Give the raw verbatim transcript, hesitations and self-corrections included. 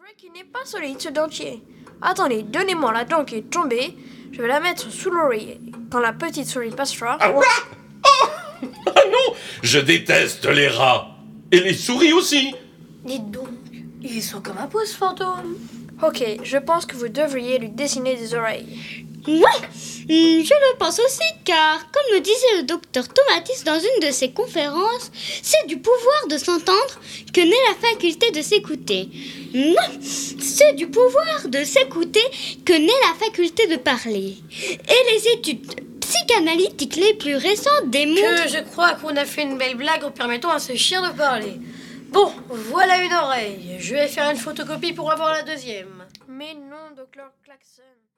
vrai qu'il n'est pas solide ce dentier. Attendez, donnez-moi la dent qui est tombée. Je vais la mettre sous l'oreiller. Quand la petite souris passera... Ah, oh ah non, je déteste les rats. Et les souris aussi. Dites donc, ils sont comme un pouce fantôme. Ok, je pense que vous devriez lui dessiner des oreilles. Ouais, je le pense aussi, car comme le disait le docteur Tomatis dans une de ses conférences, c'est du pouvoir de s'entendre que naît la faculté de s'écouter. Ouais, c'est du pouvoir de s'écouter que naît la faculté de parler. Et les études psychanalytiques les plus récentes démontrent... Que je crois qu'on a fait une belle blague en permettant à ce chien de parler. Bon, voilà une oreille. Je vais faire une photocopie pour avoir la deuxième. Mais non, docteur Klaxon.